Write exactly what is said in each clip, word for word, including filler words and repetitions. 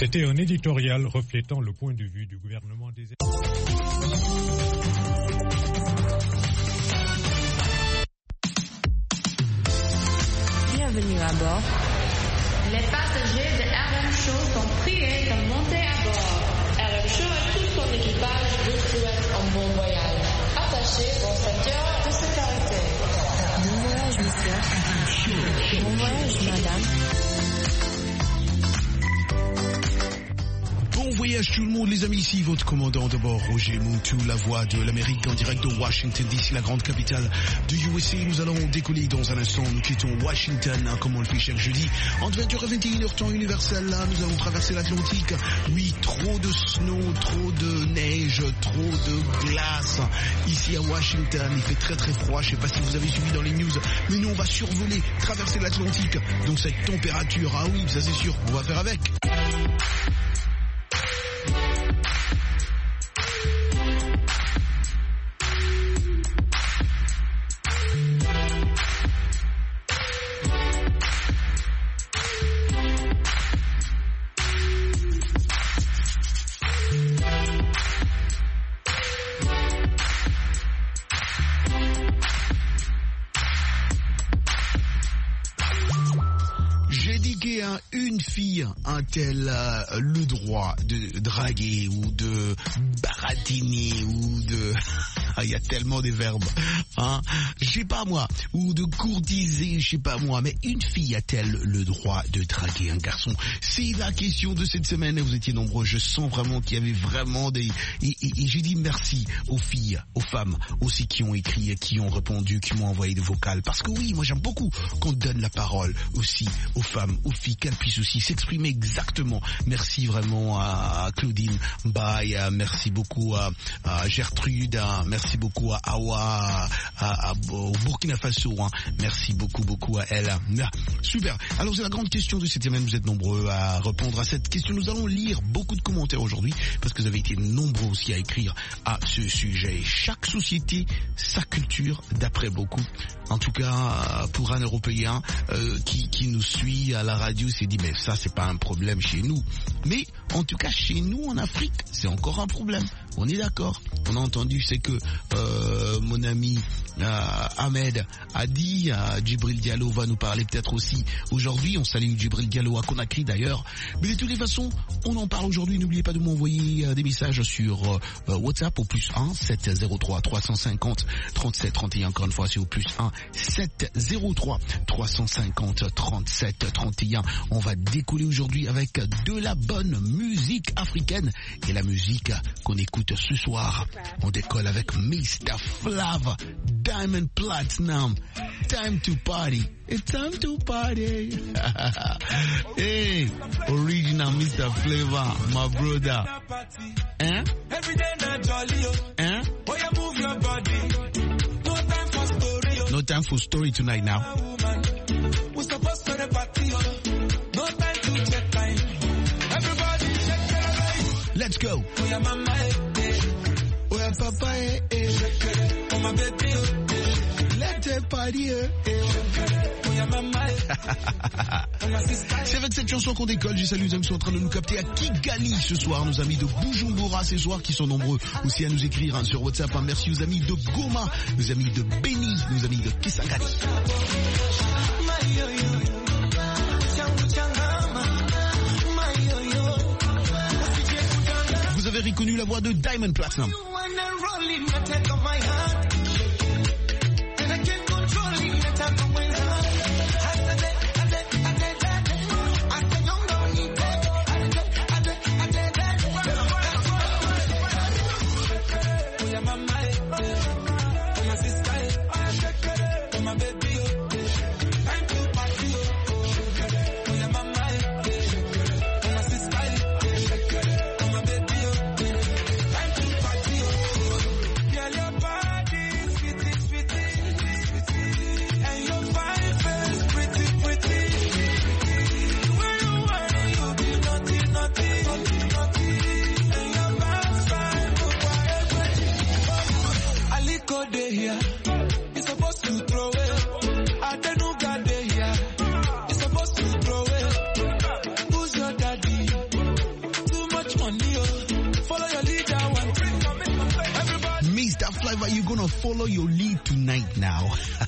C'était un éditorial reflétant le point de vue du gouvernement des États. Bienvenue à bord. Les passagers de R M Show sont priés de monter à bord. R M Show et tout son équipage vous souhaitent un bon voyage. Attachez vos ceintures de sécurité. Bon voyage, monsieur. Bon voyage, madame. Bon voyage tout le monde les amis, ici votre commandant de bord Roger Moutou, la voix de l'Amérique en direct de Washington D C, la grande capitale du U S A. Nous allons décoller dans un instant, nous quittons Washington hein, comme on le fait chaque jeudi entre vingt heures et vingt et une heures temps universel. Là nous allons traverser l'Atlantique. Oui, trop de snow, trop de neige, trop de glace ici à Washington. Il fait très très froid, je sais pas si vous avez suivi dans les news, mais nous on va survoler, traverser l'Atlantique. Donc cette température, ah oui ça c'est sûr, on va faire avec. Une fille a-t-elle euh, le droit de draguer ou de baratiner ou de... Il y a tellement de verbes, hein, je sais pas moi, ou de courtiser, je sais pas moi, mais une fille a-t-elle le droit de draguer un garçon? C'est la question de cette semaine et vous étiez nombreux, je sens vraiment qu'il y avait vraiment des... Et, et, et j'ai dit merci aux filles, aux femmes aussi qui ont écrit, qui ont répondu, qui m'ont envoyé des vocales, parce que oui, moi j'aime beaucoup qu'on donne la parole aussi aux femmes, aux filles, qu'elles puissent aussi s'exprimer exactement. Merci vraiment à Claudine Baye, merci beaucoup à, à Gertrude, merci Merci beaucoup à Awa, à, à, à, au Burkina Faso. Hein. Merci beaucoup, beaucoup à elle. Super. Alors c'est la grande question de cette semaine. Vous êtes nombreux à répondre à cette question. Nous allons lire beaucoup de commentaires aujourd'hui parce que vous avez été nombreux aussi à écrire à ce sujet. Chaque société, sa culture, d'après beaucoup. En tout cas, pour un Européen euh, qui, qui nous suit à la radio, s'est dit mais ça c'est pas un problème chez nous. Mais en tout cas chez nous en Afrique, c'est encore un problème. On est d'accord. On a entendu, c'est que euh, mon ami euh, Ahmed a dit, euh, Djibril Diallo va nous parler peut-être aussi aujourd'hui. On salue Djibril Diallo à Conakry d'ailleurs. Mais de toutes les façons, on en parle aujourd'hui. N'oubliez pas de m'envoyer euh, des messages sur euh, WhatsApp au plus un sept zéro trois trois cent cinquante trente-sept trente et un. Encore une fois, c'est au plus un sept zéro trois trois cent cinquante trente-sept trente et un. On va décoller aujourd'hui avec de la bonne musique africaine et la musique qu'on écoute ce soir. On décolle avec mister Flav, Diamond Platinum. Time to party. It's time to party. Hey, original mister Flavor, my brother. Hein? Hein? No time for story tonight now. Let's go. Where papa eh, eh. Oh my baby, eh. Let the party eh, eh. C'est avec cette chanson qu'on décolle. Je salue les amis qui sont en train de nous capter à Kigali ce soir, nos amis de Bujumbura ce soir qui sont nombreux aussi à nous écrire hein, sur WhatsApp. Hein. Merci aux amis de Goma, nos amis de Beni, nos amis de Kisangani. Vous avez reconnu la voix de Diamond Platinum. Girl, your body, sweetie, sweetie, sweetie, and your However, you're gonna follow your lead tonight now.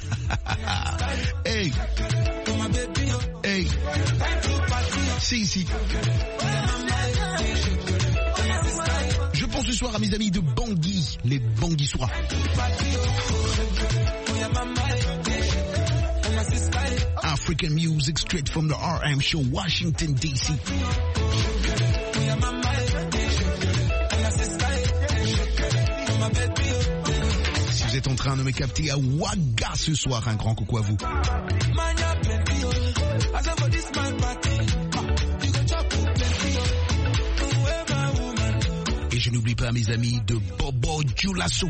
Hey. Hey. Si, si. Je pense ce soir à mes amis de Bangui, les Banguissois. African music straight from the R M Show, Washington D C. Si vous êtes en train de me capter à Ouaga ce soir, un grand coucou à vous. Et je n'oublie pas mes amis de Bobo Dioulasso.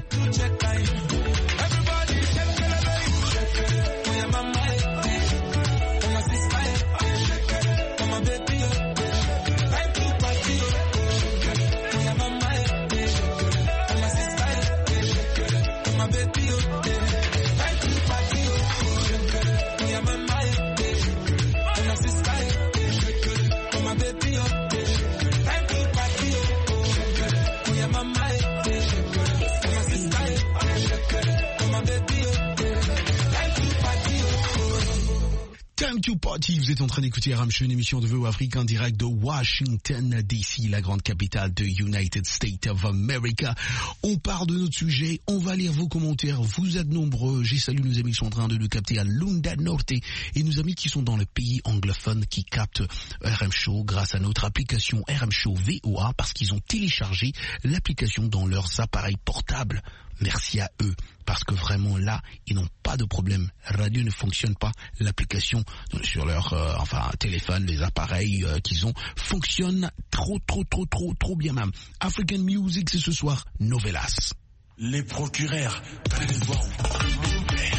Time to party, vous êtes en train d'écouter R M Show, une émission de V O Afrique en direct de Washington D C, la grande capitale de United States of America. On part de notre sujet, on va lire vos commentaires, vous êtes nombreux. J'ai salué nos amis qui sont en train de nous capter à Lunda Norte et nos amis qui sont dans le pays anglophone qui captent R M Show grâce à notre application R M Show V O A parce qu'ils ont téléchargé l'application dans leurs appareils portables. Merci à eux, parce que vraiment là, ils n'ont pas de problème. Radio ne fonctionne pas, l'application sur leur euh, enfin téléphone, les appareils euh, qu'ils ont fonctionnent trop, trop, trop, trop, trop bien même. African Music, c'est ce soir, Novelas. Les procureurs, allez voir mon père.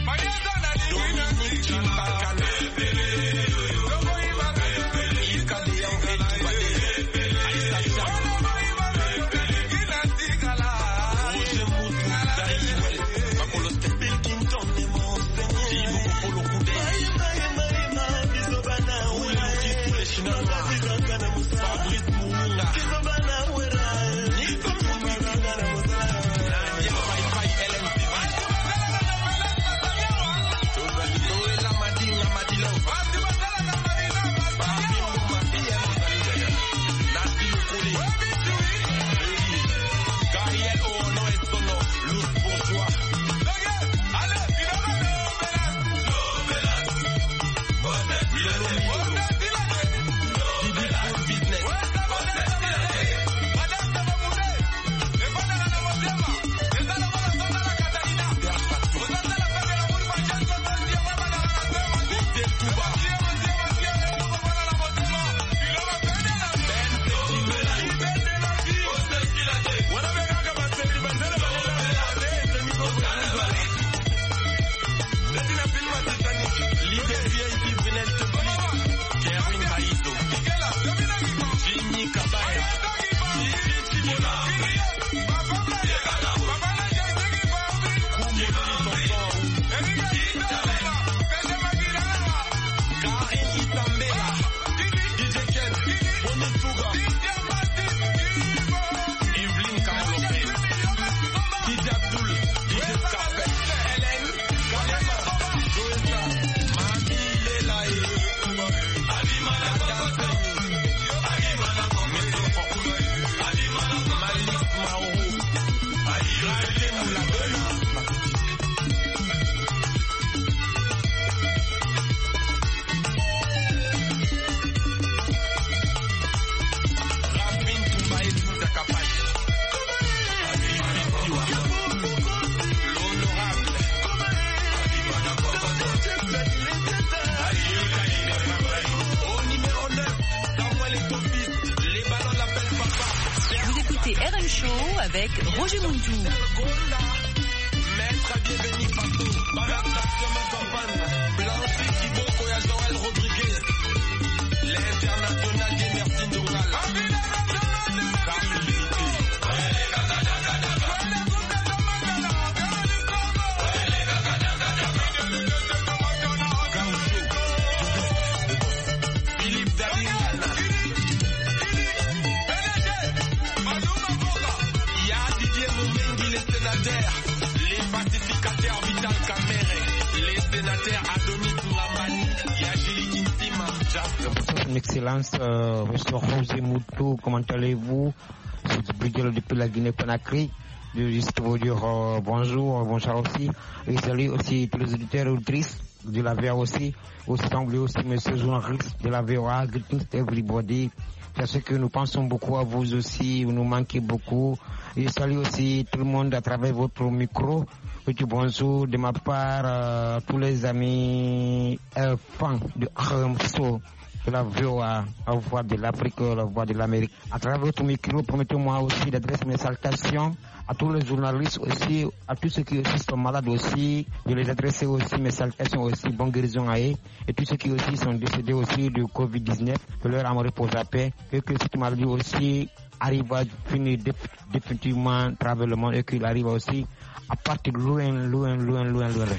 Avec Roger Muntou. Didier Moumengi, les sénateurs. pacificateur Vital Kamere, les sénateurs Adonis Ngambani, Yajili Kintima, Son Excellence, euh, Monsieur José Moutou, comment allez-vous? Je suis depuis la Guinée-Conakry. Je juste vous dire euh, bonjour, bonjour aussi. Et salut aussi tous les auditeurs et auditrices de la V O A aussi. Aussi, semblé aussi, monsieur journaliste de la V O A. Greetings to everybody. Je sais que nous pensons beaucoup à vous aussi, vous nous manquez beaucoup. Et salut aussi tout le monde à travers votre micro. Petit bonjour de ma part à tous les amis euh, fans de Armso, de la V O A, la voix de l'Afrique, la voix de l'Amérique. À travers votre micro, permettez-moi aussi d'adresser mes salutations à tous les journalistes aussi, à tous ceux qui aussi sont malades aussi, de les adresser aussi mes salutations aussi, bonne guérison à eux, et tous ceux qui aussi sont décédés aussi de covid dix-neuf, que leur âme repose à paix, et que cette maladie aussi arrive à finir définitivement à travers le monde, et qu'il arrive aussi à partir loin, loin, loin, loin, loin.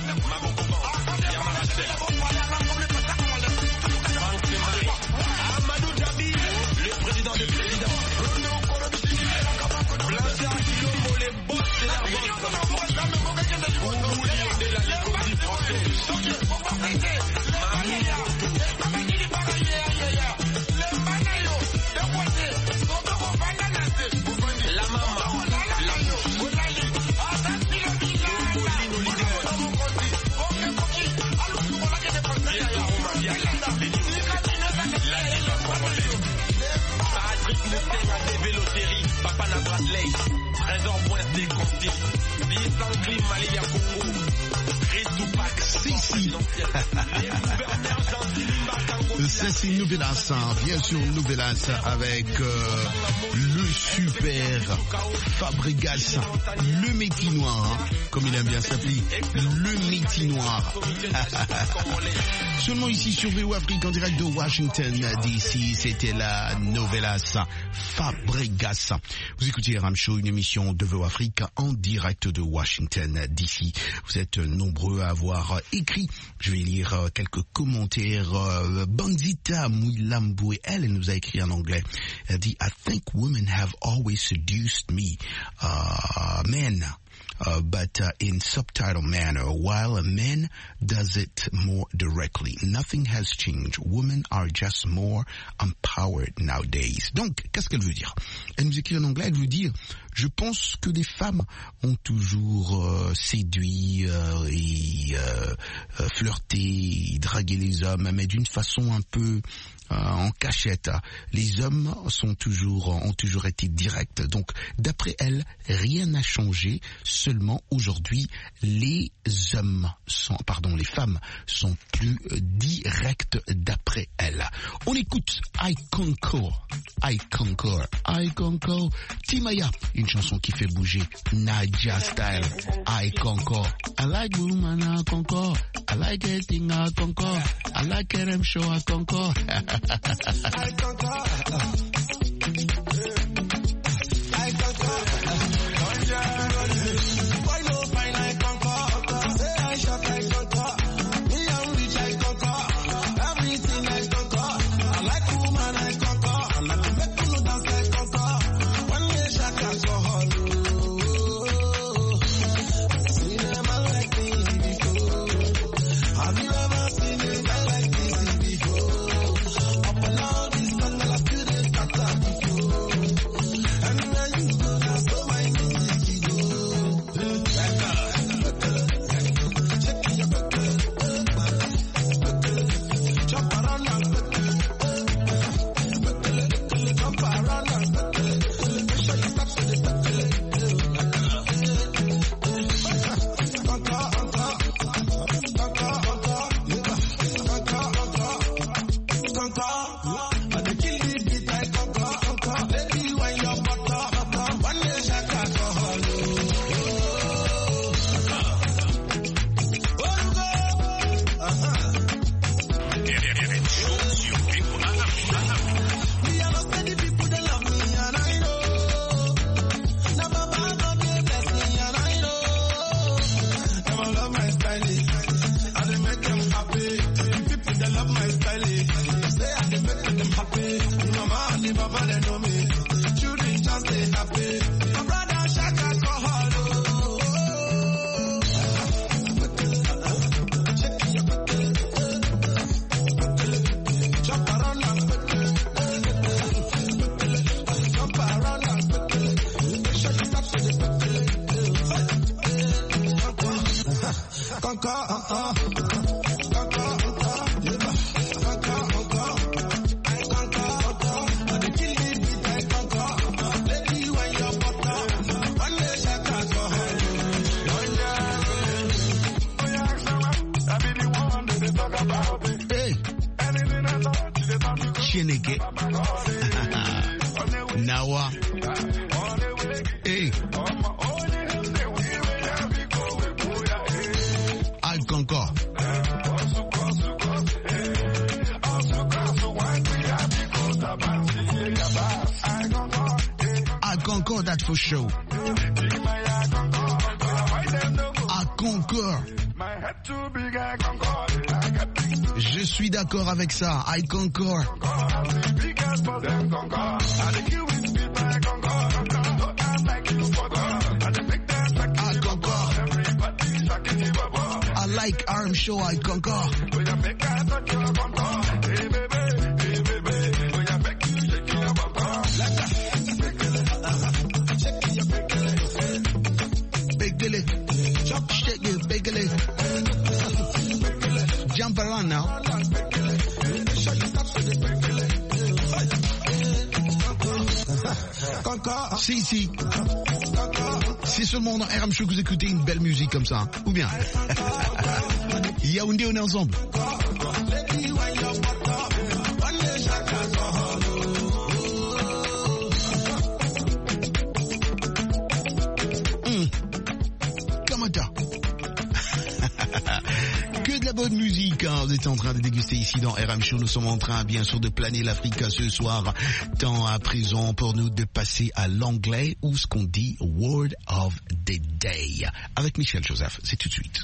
Ça c'est Nouvelas, bien sûr Nouvelas avec euh, le super Fabregas, le métis noir, hein, comme il aime bien s'appeler, le métis noir. Seulement ici sur V O A Afrique en direct de Washington D C, c'était la Nouvelas Fabregas. Vous écoutez Ram Show, une émission de V O A Afrique en direct de Washington D C. Vous êtes nombreux à avoir écrit, je vais lire quelques commentaires. Bandita Mouilamboué, elle, elle nous a écrit en anglais. Elle dit, I think women have always seduced me, uh, men, uh, but uh, in subtitle manner, while a man does it more directly. Nothing has changed. Women are just more empowered nowadays. Donc, qu'est-ce qu'elle veut dire? Elle nous écrit en anglais, elle veut dire, je pense que les femmes ont toujours euh, séduit euh, et euh, euh, flirté, et dragué les hommes, mais d'une façon un peu euh, en cachette. Les hommes sont toujours, ont toujours été directs. Donc, d'après elle, rien n'a changé. Seulement, aujourd'hui, les hommes sont, pardon, les femmes sont plus euh, directes d'après elle. On écoute I Conquer, I Conquer, I Conquer, Timaya, une chanson qui fait bouger, Nadia style, I Conquer. I like woman, I conquer. I like everything, I conquer. I like R M show, I conquer. I conquer. I conquer. Cheneke. Nawa. Hey. Alcancore. Alcancore, that for sure. Alcancore. Je suis d'accord avec ça. I concur. I concur. I like R M Show. I concur. Big it. Shake it. Big it. Jump around now. Si, si. C'est seulement dans R M Show que vous écoutez une belle musique comme ça. Ou bien Yaoundé, on est ensemble. Hum. Comment t'as? Que de la bonne musique, hein. Vous êtes en train de déguster ici dans R M Show. Nous sommes en train, bien sûr, de planer l'Afrique ce soir. Temps à présent pour nous de passer à l'anglais ou ce qu'on dit Word of the Day. Avec Michel Joseph, c'est tout de suite.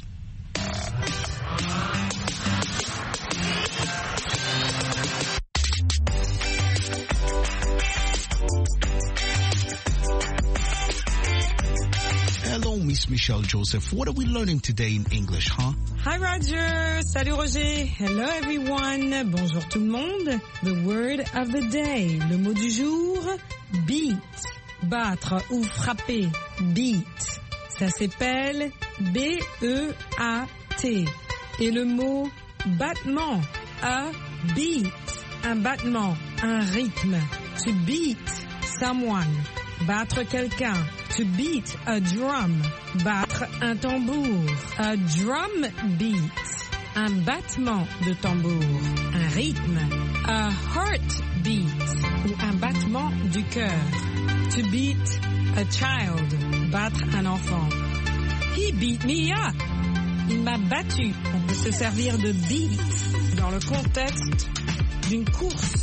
Hello, Miss Michelle Joseph. What are we learning today in English, huh? Hi, Roger. Salut, Roger. Hello, everyone. Bonjour, tout le monde. The word of the day. Le mot du jour, beat. Battre ou frapper. Beat. Ça s'appelle B E A T. Et le mot battement. A beat. Un battement. Un rythme. To beat someone. Battre quelqu'un. To beat a drum. Battre un tambour. A drum beat. Un battement de tambour. Un rythme. A heartbeat. Ou un battement du cœur. To beat a child. Battre un enfant. He beat me up. Il m'a battu. On peut se servir de beat dans le contexte d'une course.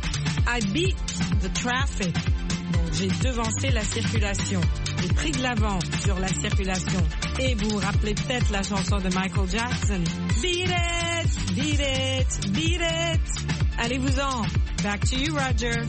I beat the traffic. Donc j'ai devancé la circulation. J'ai pris de l'avant sur la circulation. Et vous vous rappelez peut-être la chanson de Michael Jackson. Beat it, beat it, beat it. Allez-vous-en. Back to you, Roger.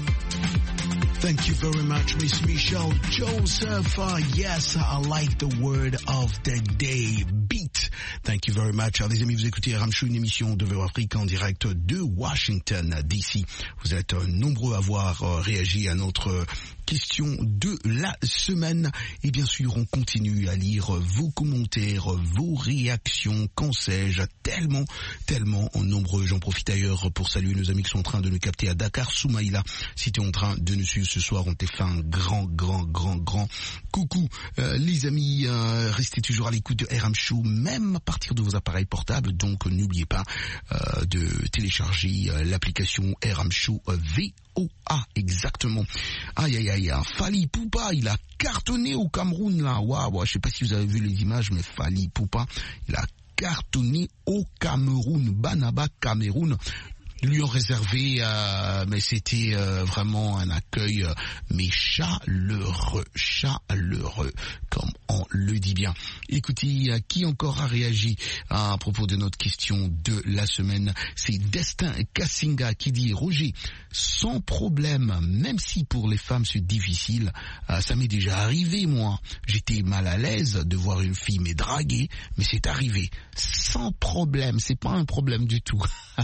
Thank you very much, Miss Michelle Joseph. Uh, yes, I like the word of the day, beat. Thank you very much. Alors, les amis, vous écoutez R M Show, une émission de V O Afrique en direct de Washington, D C. Vous êtes euh, nombreux à avoir euh, réagi à notre euh, question de la semaine. Et bien sûr, on continue à lire vos commentaires, vos réactions, qu'en sais-je, tellement, tellement nombreux. J'en profite d'ailleurs pour saluer nos amis qui sont en train de nous capter à Dakar. Soumaïla, si tu es en train de nous suivre ce soir, on t'a fait un grand, grand, grand, grand coucou. Euh, les amis, euh, restez toujours à l'écoute de R M Show, même à partir de vos appareils portables. Donc, n'oubliez pas euh, de télécharger euh, l'application R M Show euh, V O A, exactement. Aïe, aïe, aïe, hein. Fally Ipupa, il a cartonné au Cameroun, là. Waouh, wow, je sais pas si vous avez vu les images, mais Fally Ipupa, il a cartonné au Cameroun, Banaba, Cameroun. Lui ont réservé, euh, mais c'était euh, vraiment un accueil, euh, mais chaleureux, chaleureux, comme on le dit bien. Écoutez, euh, qui encore a réagi à propos de notre question de la semaine? C'est Destin Kassinga qui dit: Roger, sans problème, même si pour les femmes c'est difficile, euh, ça m'est déjà arrivé, moi. J'étais mal à l'aise de voir une fille me draguer, mais c'est arrivé. Sans problème, c'est pas un problème du tout.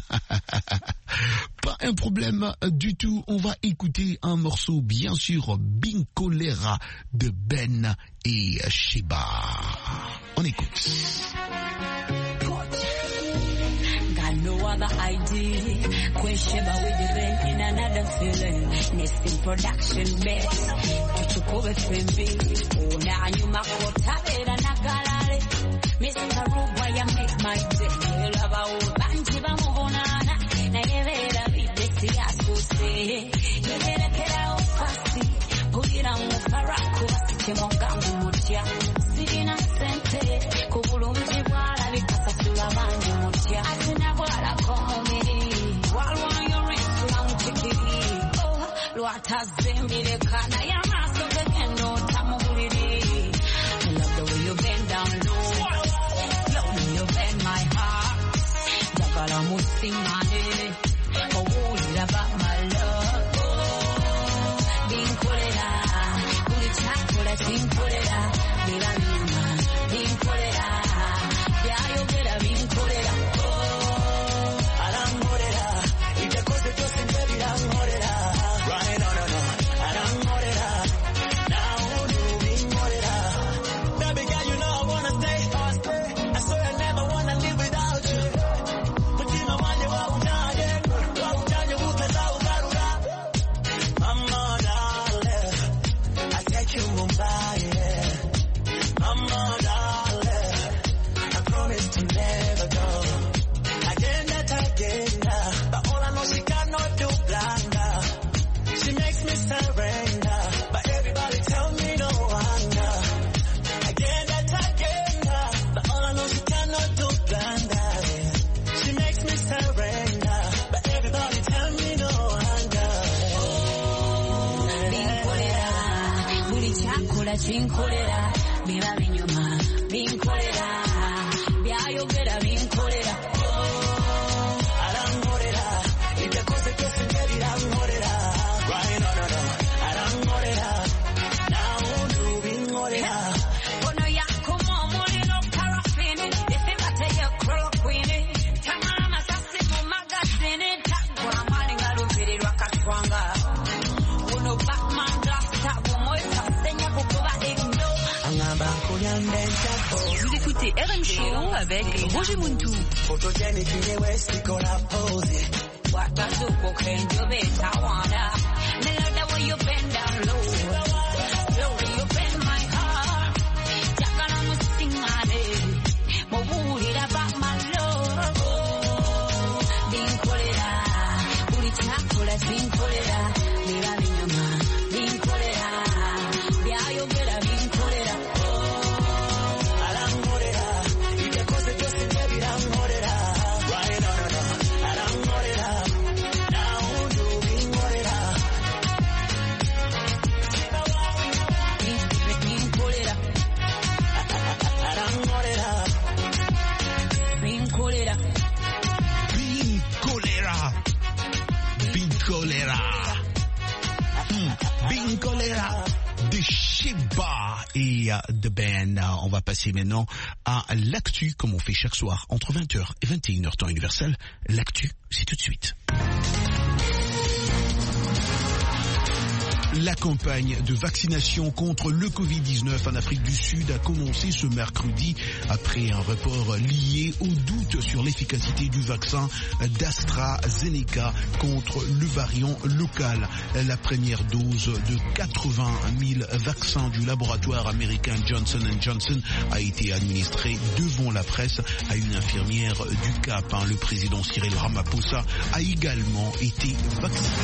Pas un problème du tout. On va écouter un morceau, bien sûr, Binkolera de Ben et Sheba. On écoute. other I D. Queen Sheba with the band in another feeling. Nesting production best. Tuchukove F M B. Una nyuma kota era nagalale. Mister Ruba ya make my day. Lava o banji ba mubonana. Na yevera bidesi asuse. Yevera kera o fasi. Pulira mu faraku basike mongangu mutya. Sirina sente. Kubulunji bwala bikasasula banji mutya. Atina bwala komi. Walwa yorinsu na mchikiri. Oh, luata zembile kana ya maso kekendo tamubuliri. I love the way you bend down low. Love you bend my heart. Jagala musimane. Oh, worried about my love. Binkolera. Uli chakula chinkolera. Bila nyuma. Binkolera. Byayo bera binkolera. Oh, aramorera. Ite kose tose ndebira ngorera. Right on on on. Aramorera. Now you binkolera. Baby girl, you know I wanna stay. I swear I never wanna live without you. Mutima wanje wa ujanye. Wa ujanye uteza ugarura. Mama darling, I take you Mumbai. Mama darling, I promise to never go. Agenda agenda, but all I know she cannot do blanda. She makes me surrender, but everybody tell me no wonder. Agenda agenda, but all I know she cannot do blanda. She makes me surrender, but everybody tell me no wonder. Binkolera, buli chakula chinkolera, bila binyuma, binkolera, byayogera binkolera. Oh, aramorera, ite kose tose ndebira ngorera. Right on on on, aramorera, now you binkolera. Ono yakomo mulino parafini, ifibate ya chloroquine. Tamara masasi mu magazine, tagwa malinga lumbirirwa katwanga. Uno Batman rasta bumoita senya kukuba igno. Angamba kulyande chako. Vous écoutez R M Show avec Roger Muntu. Photogenic in the west, Nicola pose. What does the book and you bet I wanna? Me love the way you bend down low. Slowly you bend my heart. Jagala musingane. Mo worried about my love. Binkolera. Uli chakula chinkolera. Mira binyuma. Binkolera. Byayogera binkolera. Aramorera. Ite kose tose ndebira ngorera. Right on on on. Aramorera. Now you binkolera. Binkolera. Aramorera. Binkolera. Binkolera. Binkolera. Hmm, Binkolera de Sheba et euh, de Ben. Euh, on va passer maintenant à l'actu, comme on fait chaque soir, entre vingt heures et vingt et une heures temps universel. L'actu, c'est tout de suite. La campagne de vaccination contre le covid dix-neuf en Afrique du Sud a commencé ce mercredi après un report lié au doute sur l'efficacité du vaccin d'AstraZeneca contre le variant local. La première dose de quatre-vingt mille vaccins du laboratoire américain Johnson and Johnson a été administrée devant la presse à une infirmière du Cap. Le président Cyril Ramaphosa a également été vacciné.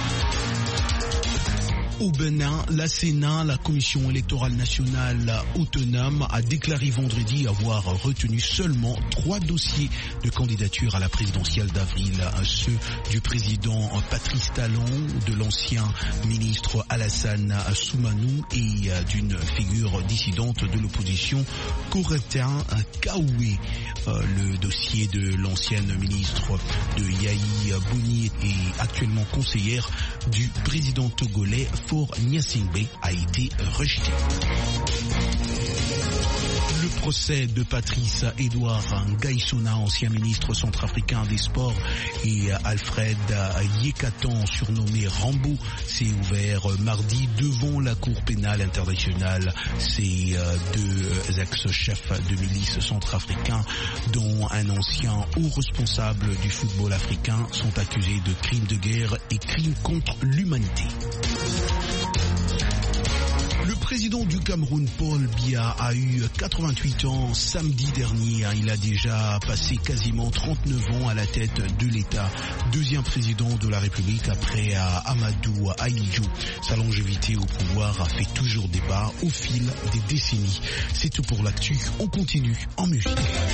Au Bénin, la Sénat, la Commission électorale nationale autonome, a déclaré vendredi avoir retenu seulement trois dossiers de candidature à la présidentielle d'avril. Ceux du président Patrice Talon, de l'ancien ministre Alassane Soumanou et d'une figure dissidente de l'opposition, Corentin Kaoué. Le dossier de l'ancienne ministre de Yahi Boni et actuellement conseillère du président togolais Faure Gnassingbé a été rejeté. Le procès de Patrice Edouard Ngaïsona, ancien ministre centrafricain des Sports, et Alfred Yekatan, surnommé Rambo, s'est ouvert mardi devant la Cour pénale internationale. Ces deux ex-chefs de milice centrafricains, dont un ancien haut responsable du football africain, sont accusés de crimes de guerre et crimes contre l'humanité. Le président du Cameroun, Paul Biya, a eu quatre-vingt-huit ans samedi dernier. Il a déjà passé quasiment trente-neuf ans à la tête de l'État. Deuxième président de la République après Amadou Ahidjo. Sa longévité au pouvoir a fait toujours débat au fil des décennies. C'est tout pour l'actu. On continue en musique.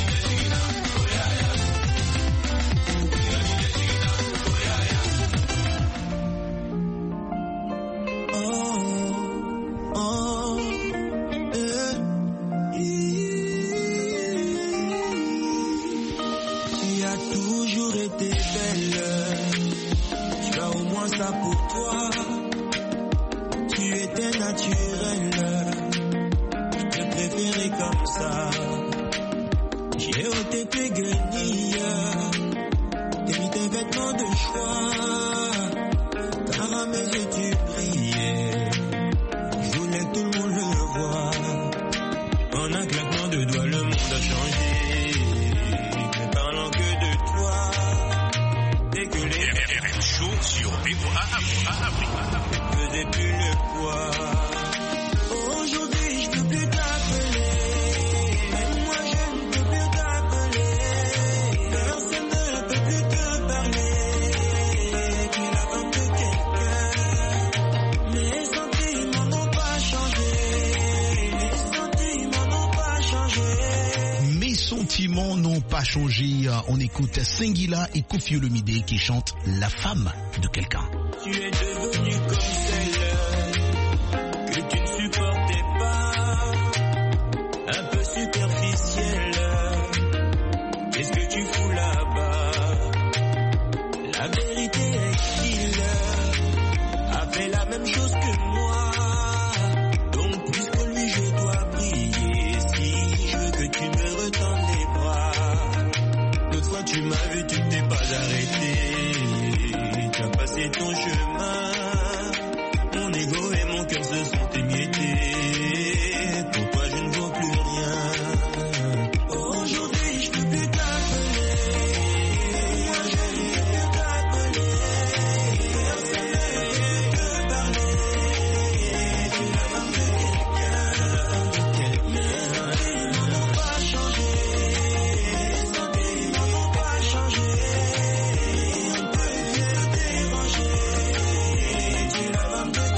N'ont pas changé. On écoute Singila et Koffi Olomide qui chantent La femme de quelqu'un. Tu es devenu comme celle que tu ne supportais pas, un peu superficielle. Qu'est-ce que tu fous là-bas? La vérité est qu'il a fait la même chose que moi. Donc puisque lui je dois prier, si je veux que tu me retendes les bras. L'autre fois tu m'as vu, tu ne t'es pas arrêté. Tu as passé ton chemin. Mon ego et mon cœur se sont émiettés. Pour toi je ne vaux plus rien. Aujourd'hui je peux plus t'appeler. Moi je ne peux plus t'appeler. Personne ne peut te parler. Tu es la femme de quelqu'un. Les sentiments n'ont pas changé. Les sentiments n'ont pas changé. On peut plus te déranger. Tu es la femme de quelqu'un.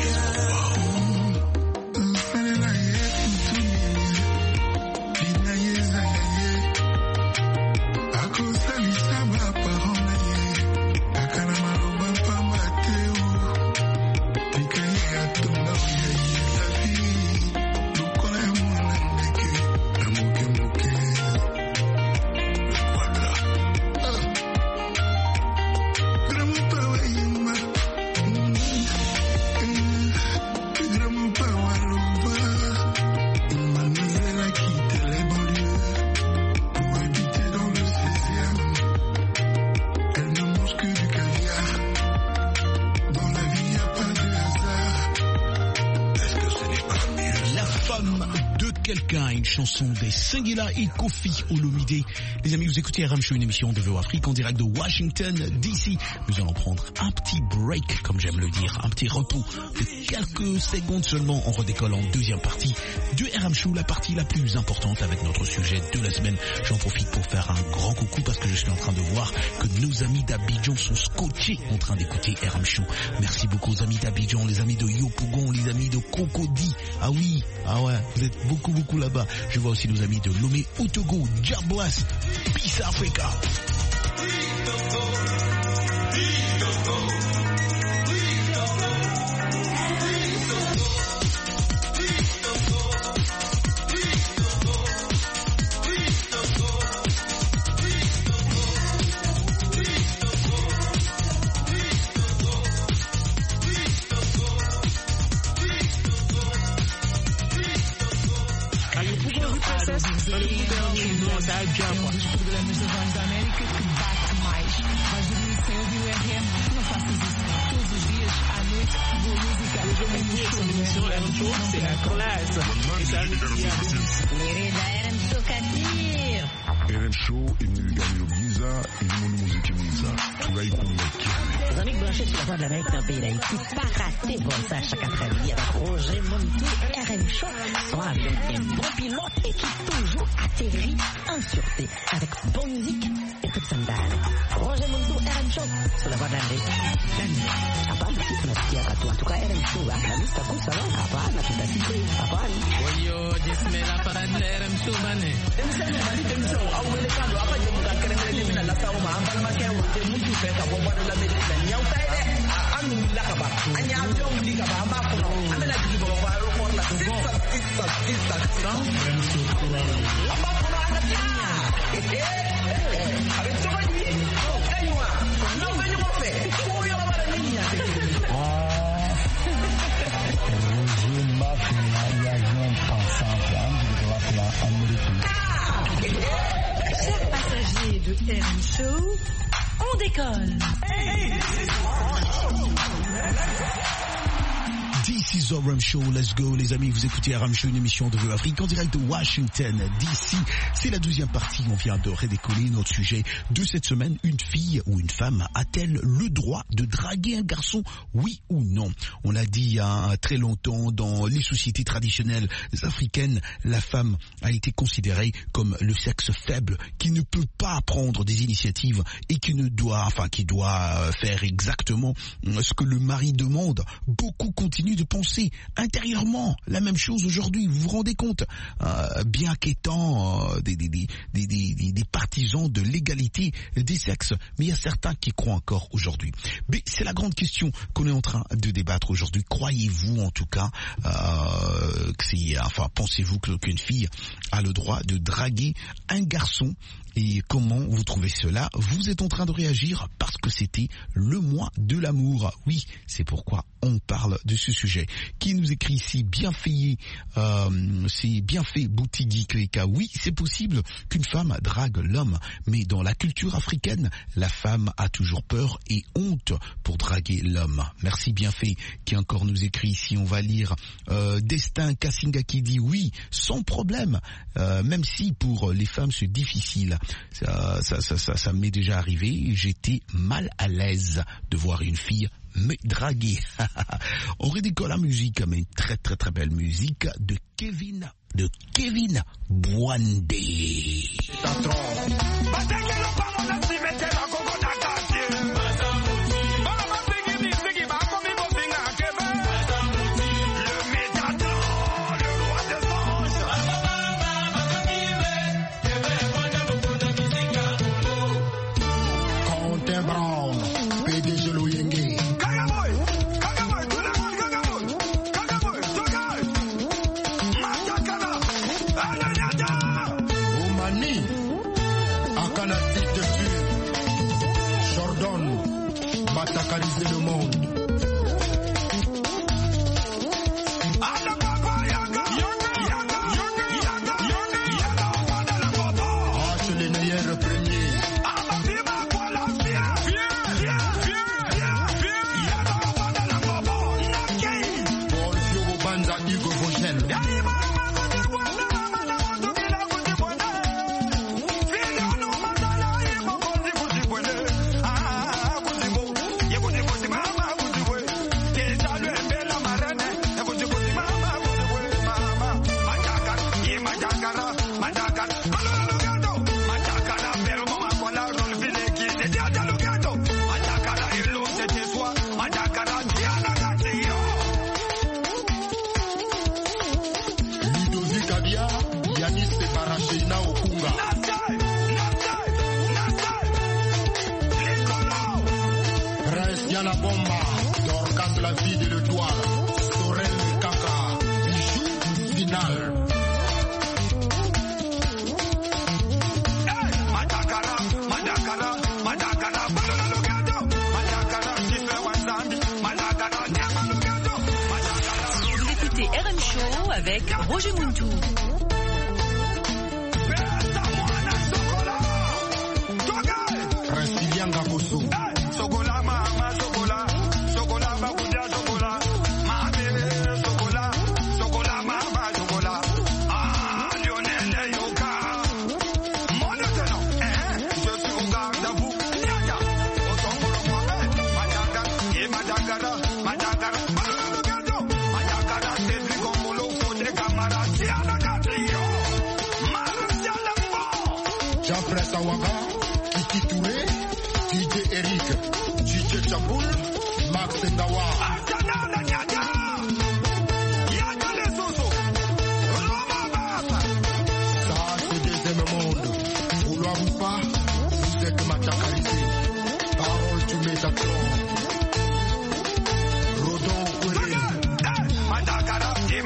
Une chanson des Singila et Koffi Olomide. Les amis, vous écoutez R M Show, une émission de V O Afrique en direct de Washington D C. Nous allons prendre un petit break, comme j'aime le dire, un petit repos de quelques secondes seulement. On redécolle en deuxième partie de R M Show, la partie la plus importante avec notre sujet de la semaine. J'en profite pour faire un grand coucou parce que je suis en train de voir que nos amis d'Abidjan sont scotchés en train d'écouter R M Show. Merci beaucoup aux amis d'Abidjan, les amis de Yopougon, les amis de Cocody. Ah oui, ah ouais, vous êtes beaucoup beaucoup là-bas. Je vois aussi nos amis de Lomé au Togo, Jablas, Peace Africa. success, olha o modelo de nossa agenda. Dos programas da Voz da América que bate mais. Vais dormir sem ouvir o R M? Não faças isso. Todos os dias, à noite, boa música. Eu também me estou no R M Show, c'est la classe. Et ça nous dit Querida R M Show Kadir. R M Show imeganyiro byiza irimo n'umuziki mwiza turayikunda cyane. Les amis branchés sur la Voix de l'Amérique d'un pays d'Haïti, pas rater vos à chaque après-midi avec Roger Montou, R M Show, sont avec un bon pilote et qui toujours atterrit en sûreté avec bonne musique et toute sandale. Roger Montou, R M Show, sur la Voix de l'Amérique. Hapana, sisi tunasikia watu watuka R M Show, akamista kusala, hapana, tutasikia, hapana. Oyo, jismela para R M Show bane. Demseme bali demso, awele kando, apa jemuka keremele mina la sauma, ambal makewo, te mutu feka, bomba de la medicina, nyau taide, anu lakaba, anya jom likaba, amako, amela jibo, waro for la sisa, sisa, sisa, sisa. Amako no anatia. Avec ce qu'on dit, kanywa, non venyo mofe, ko yo mara ninya. Ah. Roger Mafia, ya non pensant, de la Amérique. Chers passagers de R M Show, on décolle. This is R M Show, let's go les amis, vous écoutez R M Show, une émission de Vue Afrique en direct de Washington D C. C'est la deuxième partie, on vient de redécoller notre sujet de cette semaine. Une fille ou une femme a-t-elle le droit de draguer un garçon, oui ou non? On l'a dit il y a très longtemps, dans les sociétés traditionnelles africaines, la femme a été considérée comme le sexe faible, qui ne peut pas prendre des initiatives et qui ne doit, enfin qui doit faire exactement ce que le mari demande. Beaucoup continuent de penser intérieurement la même chose aujourd'hui, vous vous rendez compte, euh, bien qu'étant euh, des, des, des, des, des, des partisans de l'égalité des sexes, mais il y a certains qui croient encore aujourd'hui. Mais c'est la grande question qu'on est en train de débattre aujourd'hui. Croyez-vous en tout cas euh, que c'est, enfin pensez-vous qu'une fille a le droit de draguer un garçon? Et comment vous trouvez cela? Vous êtes en train de réagir parce que c'était le mois de l'amour. Oui, c'est pourquoi on parle de ce sujet. Qui nous écrit ici, Bienfait, euh, c'est Bienfait Boutigui Kweka. Oui, c'est possible qu'une femme drague l'homme, mais dans la culture africaine, la femme a toujours peur et honte pour draguer l'homme. Merci Bienfait qui encore nous écrit ici. On va lire euh, Destin Kassinga qui dit oui, sans problème, euh, même si pour les femmes c'est difficile. Ça, ça, ça, ça, ça m'est déjà arrivé. J'étais mal à l'aise de voir une fille me draguer. On redécolle la musique, mais une très très très belle musique de Kevin, de Kevin Bwandé. Matacaliser le monde. Hache les meilleurs premiers. Paul Fiogo Banza Hugo Vogel. La bomba, Dorcas la vie de l'étoile, Sorel le caca, bijou final. Vous écoutez R M Show avec Roger Montou.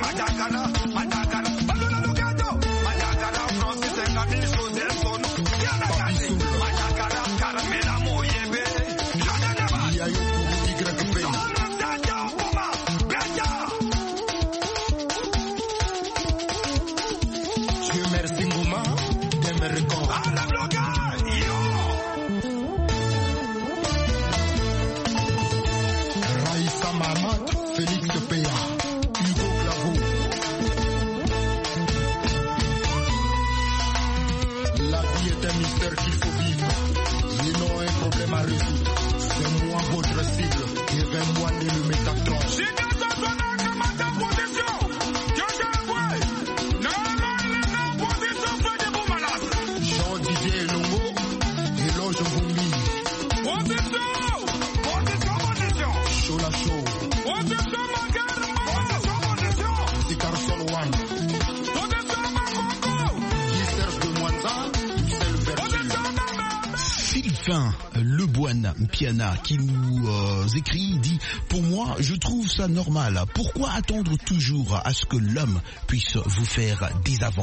Piana qui nous euh, écrit, dit « Pour moi, je trouve ça normal. Pourquoi attendre toujours à ce que l'homme puisse vous faire des avances ?»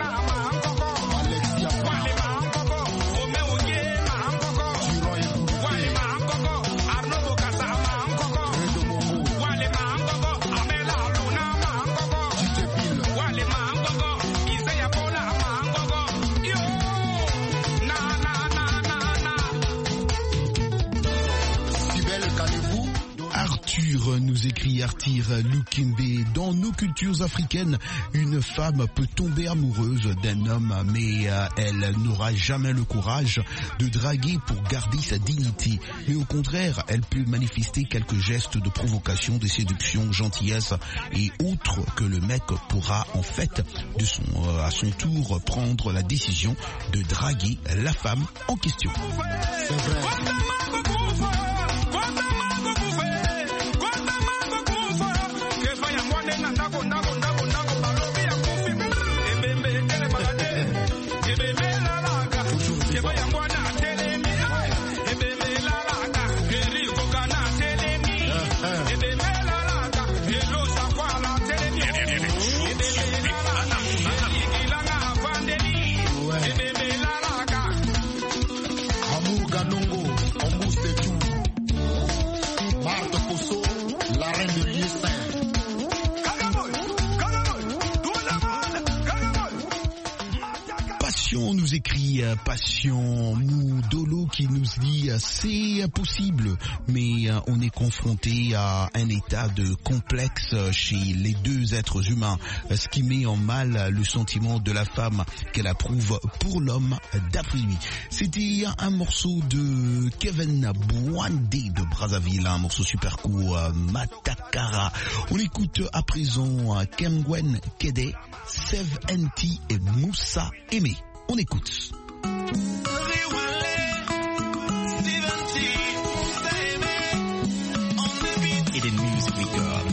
Nous écrit Arthur Lukimbe. Dans nos cultures africaines, une femme peut tomber amoureuse d'un homme, mais euh, elle n'aura jamais le courage de draguer pour garder sa dignité. Mais au contraire, elle peut manifester quelques gestes de provocation, de séduction, gentillesse et autres que le mec pourra en fait de son, euh, à son tour prendre la décision de draguer la femme en question. C'est vrai. Nous écrit Passion Moudolo qui nous dit c'est possible, mais on est confronté à un état de complexe chez les deux êtres humains, ce qui met en mal le sentiment de la femme qu'elle approuve pour l'homme d'après lui. C'était un morceau de Kevin Bwandé de Brazzaville, un morceau super court, Matakara. On écoute à présent Kemgwen Kede, Sev Enti et Moussa Aimé. On écoute. Et des musiques record.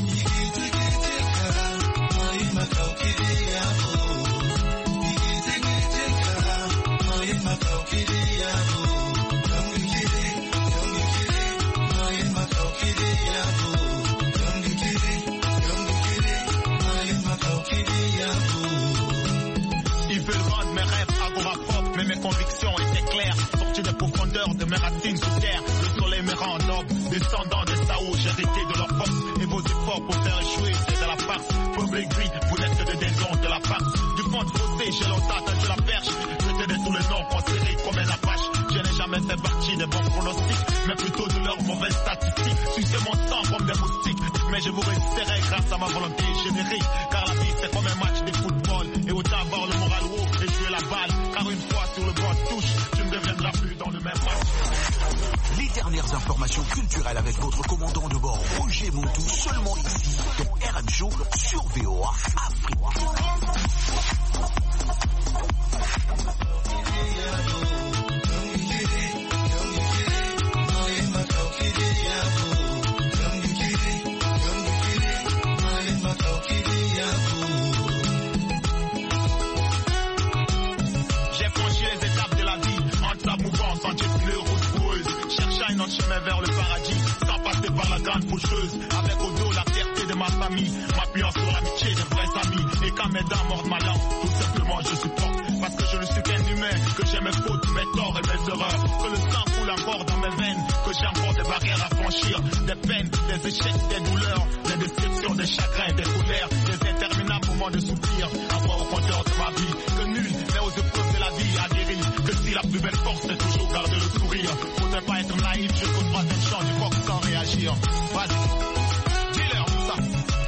Mes convictions étaient claires, sorties des profondeurs de mes racines sous terre. Le soleil me rend noble, descendant de Sao, j'ai hérité de leur force. Et vos efforts pour faire échouer, c'est de la farce. Pauvre aigri, vous n'êtes que des dons de la farce. Du fond de fossé, j'ai longtemps attendu la perche. J'étais de tous les noms considérés comme un apache. Je n'ai jamais fait partie des bons pronostics, mais plutôt de leurs mauvaises statistiques. Sucez mon sang comme des moustiques, mais je vous résisterai grâce à ma volonté générique. Car la vie c'est comme un match de football, et autant avoir le moral haut et jouer la balle. Car une fois sur le banc de touche, tu ne deviendras plus dans le même match. Les dernières informations culturelles avec votre commandant de bord Roger Montou, seulement ici dans R M Show sur V O A Afrique. Chemin vers le paradis, sans passer par la grande faucheuse. Avec au dos la fierté de ma famille, m'appuyant sur l'amitié mes dents mordent ma langue. Tout simplement je supporte, parce que je ne suis qu'un humain, que j'ai mes fautes, mes torts et mes erreurs, que le sang coule encore dans mes veines, que j'ai encore des barrières à franchir, des peines, des échecs, des douleurs, des déceptions, des chagrins, des colères, des interminables moments de soupir, à voir au compteur de ma vie, que nul n'est aux épreuves de la vie à guérir, que si la plus belle force c'est toujours garder le sourire, faudrait pas être naïf jusqu'au troisième chant du coq sans réagir. Vas-y, dis-leur tout ça.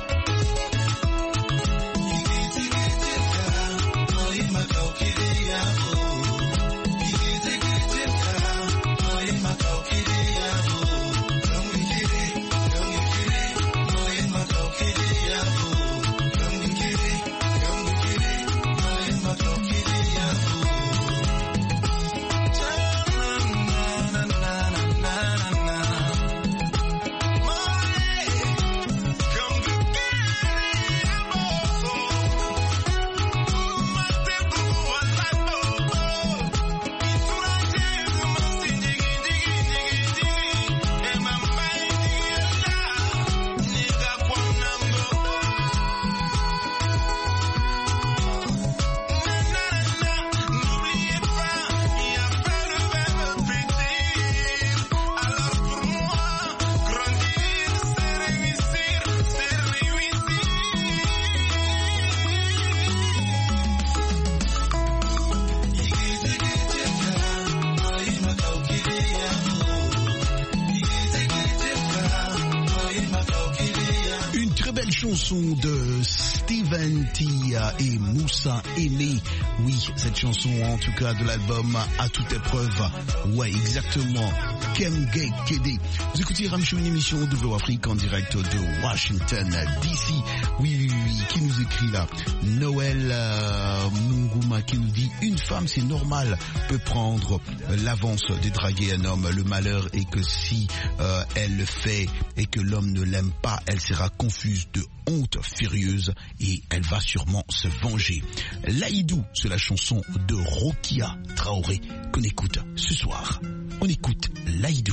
Chanson de Steven T et Moussa Aimé. Oui, cette chanson en tout cas de l'album À toute épreuve. Ouais, exactement. Kemgay Kede. Vous écoutez Ramchou, une émission de Voix Afrique en direct de Washington D C. Oui, oui, oui, qui nous écrit là? Noël euh, Munguma qui nous dit: une femme, c'est normal, peut prendre l'avance de draguer un homme. Le malheur est que si euh, elle le fait et que l'homme ne l'aime pas, elle sera confuse de honte furieuse et elle va sûrement se venger. Laïdou, c'est la chanson de Rokia Traoré qu'on écoute ce soir. On écoute Laïdou.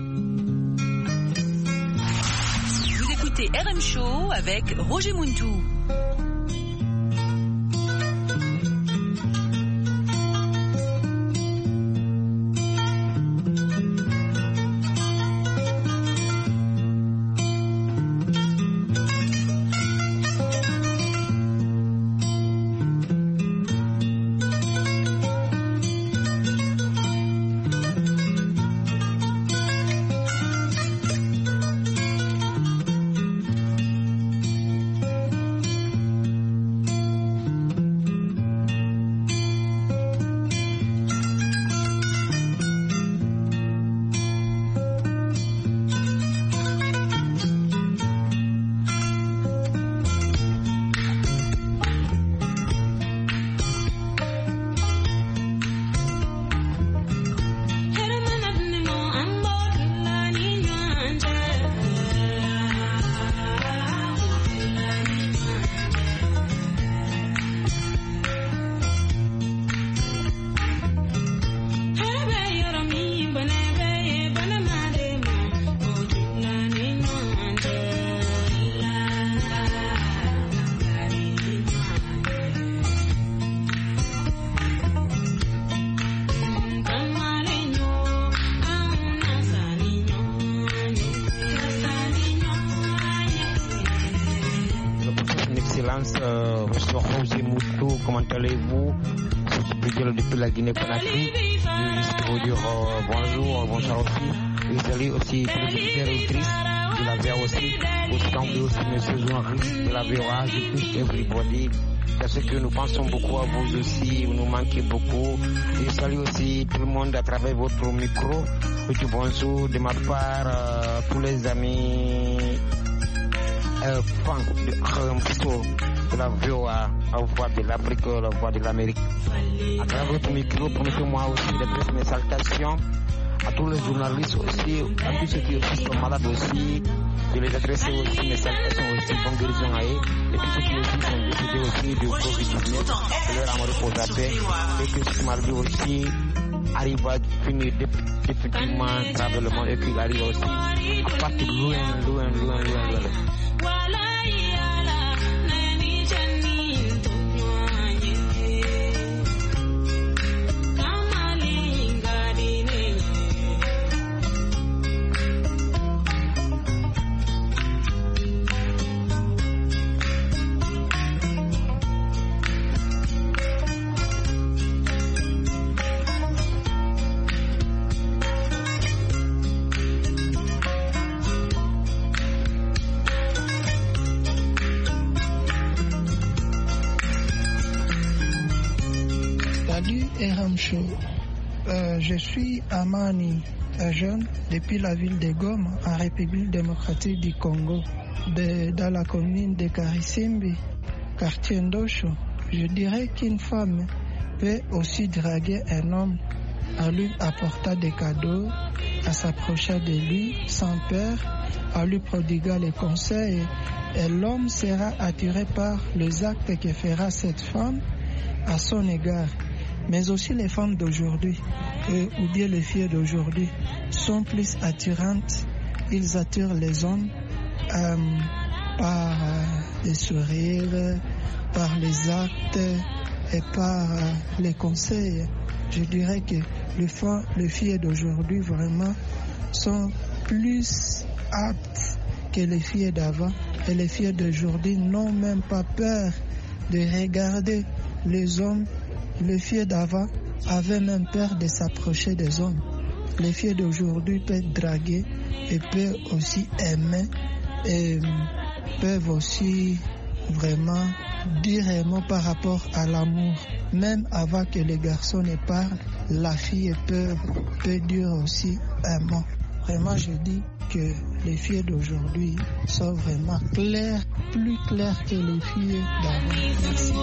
Vous écoutez R M Show avec Roger Muntou. Euh, Monsieur José Moutou, comment allez-vous? C'est depuis la Guinée-Conakry. Je juste vous dire euh, bonjour, bonsoir aussi. Et salut aussi tous les auditeurs et auditrices de la V A aussi. Autant que aussi Monsieur journaliste de la V A, je touche everybody. Parce que nous pensons beaucoup à vous aussi, vous nous manquez beaucoup. Et salut aussi tout le monde à travers votre micro. Et bonjour de ma part, euh, tous les amis euh, fans de Ramso, de la V O A, la voix de l'Afrique, la voix de l'Amérique. À travers votre micro, permettez-moi aussi de faire mes salutations à tous les journalistes aussi, à tous ceux qui aussi sont malades aussi, de les adresser aussi mes salutations aussi, bonne guérison à eux, et tous ceux qui aussi sont décédés aussi du covid dix-neuf, de leur amour pour la paix, et que ce mardi aussi arrive à finir définitivement à travers le monde et qu'il arrive aussi à partir loin, loin, loin, loin, loin. R M Show. Euh, je suis Amani, un jeune, depuis la ville de Goma, en République démocratique du Congo, de, dans la commune de Karisimbi, quartier Ndosho. Je dirais qu'une femme peut aussi draguer un homme en lui apportant des cadeaux, en s'approchant de lui sans peur, en lui prodiguant les conseils, et l'homme sera attiré par les actes que fera cette femme à son égard. Mais aussi les femmes d'aujourd'hui, euh, ou bien les filles d'aujourd'hui, sont plus attirantes. Ils attirent les hommes euh, par euh, les sourires, par les actes et par euh, les conseils. Je dirais que les, femmes, les filles d'aujourd'hui vraiment sont plus aptes que les filles d'avant. Et les filles d'aujourd'hui n'ont même pas peur de regarder les hommes. Les filles d'avant avaient même peur de s'approcher des hommes. Les filles d'aujourd'hui peuvent draguer et peuvent aussi aimer et peuvent aussi vraiment dire un mot par rapport à l'amour. Même avant que les garçons ne parlent, la fille peut, peut dire aussi un mot. Vraiment, je dis que les filles d'aujourd'hui sont vraiment claires, plus claires que les filles d'avant. Merci.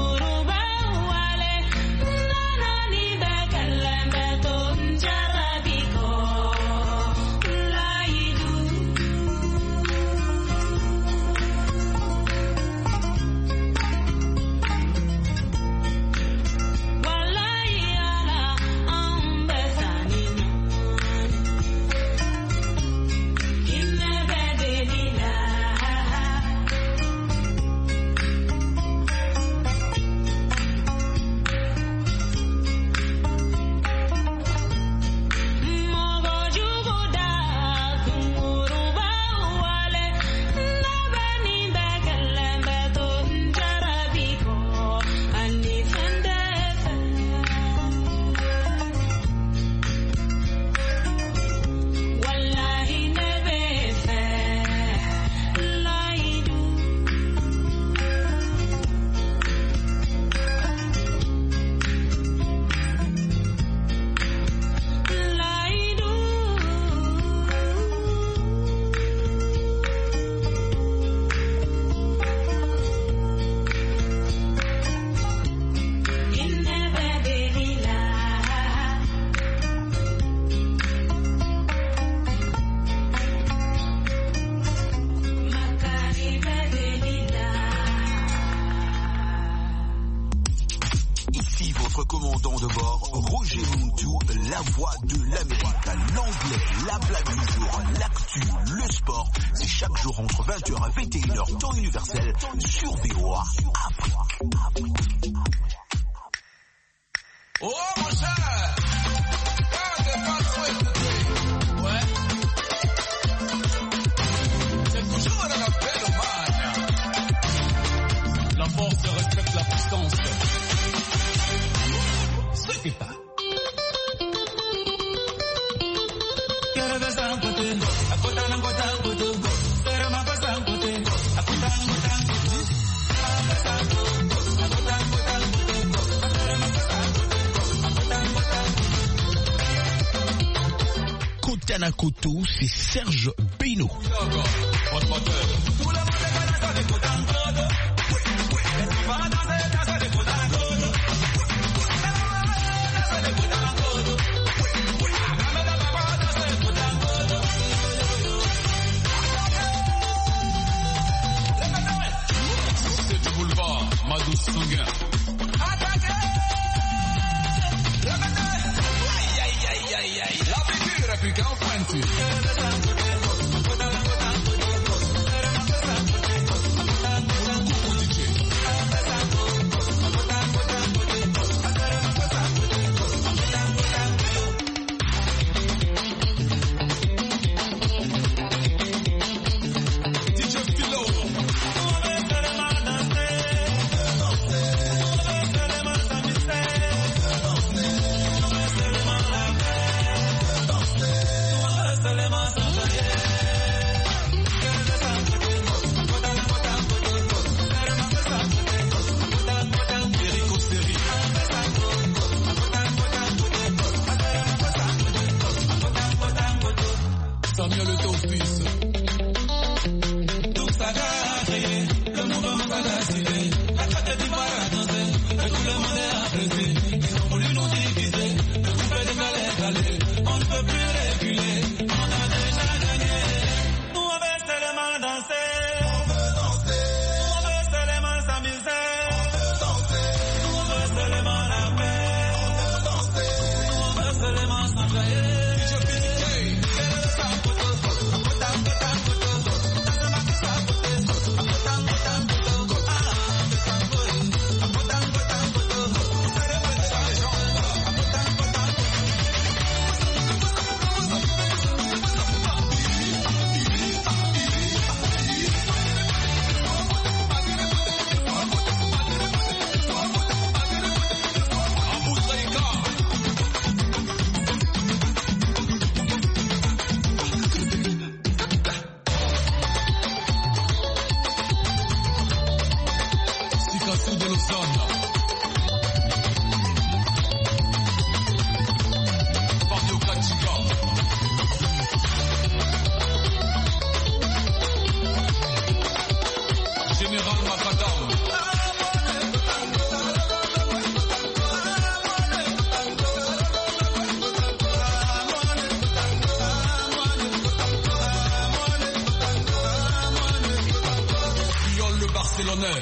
Koto, c'est Serge Beno. C'est du boulevard, ma douce sanguin. Hasta Zone. Fabio Katika. Général Macadam. Viol le Barcelonais.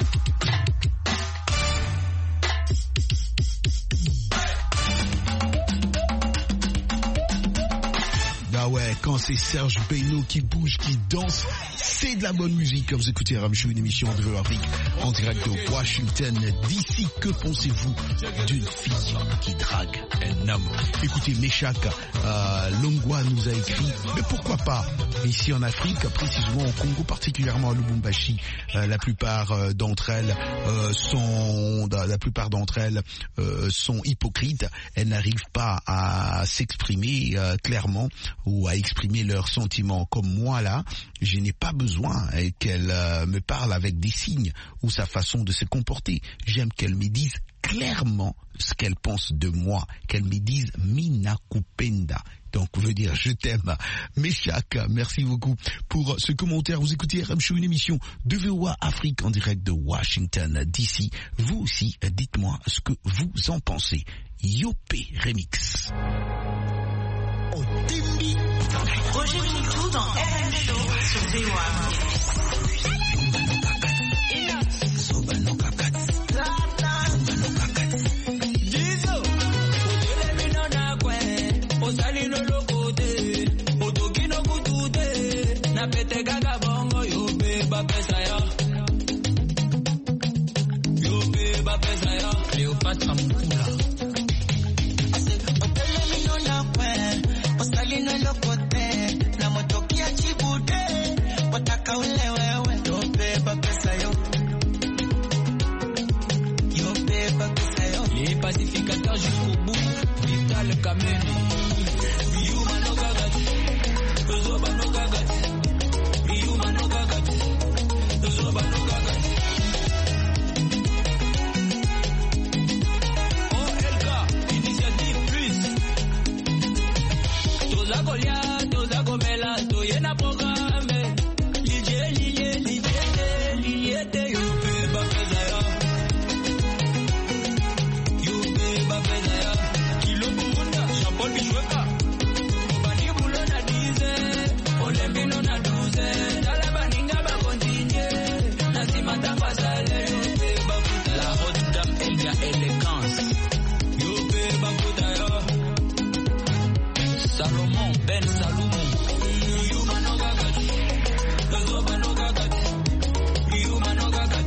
Ah ouais, quand c'est Serge Beynaud qui bouge, qui danse, c'est de la bonne musique. Comme vous écoutez R M Show, une émission de Afrique en direct de Washington D C. Que pensez-vous d'une fille qui drague un homme? Écoutez, Meshak euh, Longwa nous a écrit, mais pourquoi pas ici en Afrique, précisément au Congo, particulièrement à Lubumbashi, euh, la plupart euh, d'entre elles euh, sont, la plupart d'entre elles euh, sont hypocrites. Elles n'arrivent pas à s'exprimer euh, clairement ou à exprimer leurs sentiments. Comme moi là, je n'ai pas besoin qu'elle euh, me parle avec des signes ou sa façon de se comporter. J'aime qu'elle me dise clairement ce qu'elle pense de moi, qu'elle me dise Mina Kupenda. Donc, veut dire je t'aime. Meshak, merci beaucoup pour ce commentaire. Vous écoutez R M Show, une émission de V O A Afrique en direct de Washington D C. Vous aussi, dites-moi ce que vous en pensez. Yopé Remix. Roger Moutou dans R M Show sur V O A. Cleopatra Mukula. Osalino lokote na motokia chibude wataka ule wewe yobeba pesa yo yobeba pesa yo Les pacificateurs jusqu'au bout Vital Kameni Biyuma no gagati Zoba no gagati Biyuma no gagati Zoba no gagati O L K Initiative Plus Toza Golia Toza Gomela Toyena programme Liye liye liye liye te yobeba pesa yo Yobeba pesa yo Kilo Burunda Jean-Paul Bichweka Obani Bulo na dize Olembino na douze Dala baninga ba continue Nasima tamba sale Yobeba puta La haute dame Elia élégance Yobeba puta yo Salomon Ben Salomon Yuma no gagati Zoba no gagati Yuma no gagati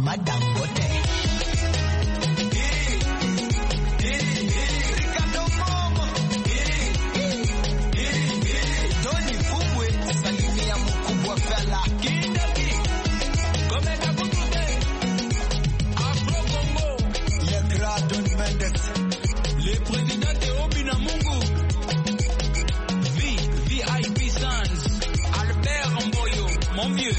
Mama Dangote. Le président de Obina Mungu, V, VIP Sans, Albert Mboyo, mon vieux.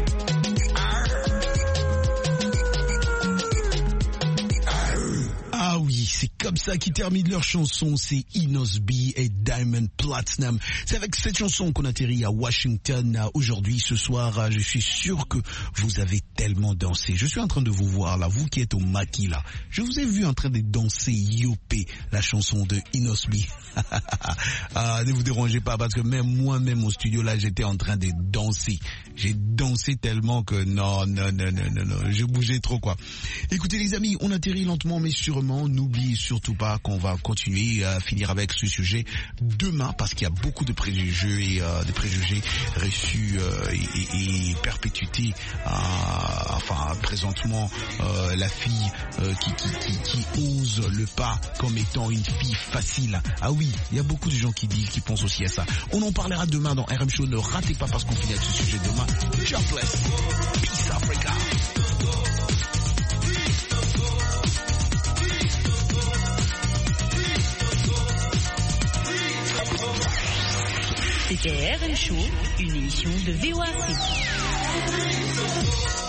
Ah oui, c'est comme ça qu'ils terminent leur chanson, c'est Inos B et Diamond Platinum. C'est avec cette chanson qu'on atterrit à Washington aujourd'hui. Ce soir, je suis sûr que vous avez tellement dansé. Je suis en train de vous voir là, vous qui êtes au maquis là. Je vous ai vu en train de danser Yopé, la chanson de Inos B. Ah, ne vous dérangez pas parce que même moi-même au studio là, j'étais en train de danser. J'ai dansé tellement que non, non, non, non, non, non, je bougeais trop quoi. Écoutez les amis, on atterrit lentement mais sûrement. N'oubliez surtout pas qu'on va continuer à finir avec ce sujet demain parce qu'il y a beaucoup de préjugés et euh, de préjugés reçus euh, et, et, et perpétuités. Euh, enfin, présentement, euh, la fille euh, qui, qui, qui, qui ose le pas comme étant une fille facile. Ah oui, il y a beaucoup de gens qui disent, qui pensent aussi à ça. On en parlera demain dans R M Show. Ne ratez pas parce qu'on finit avec ce sujet demain. Jobless. Peace Africa. C'était R M Show, une émission de V O A C.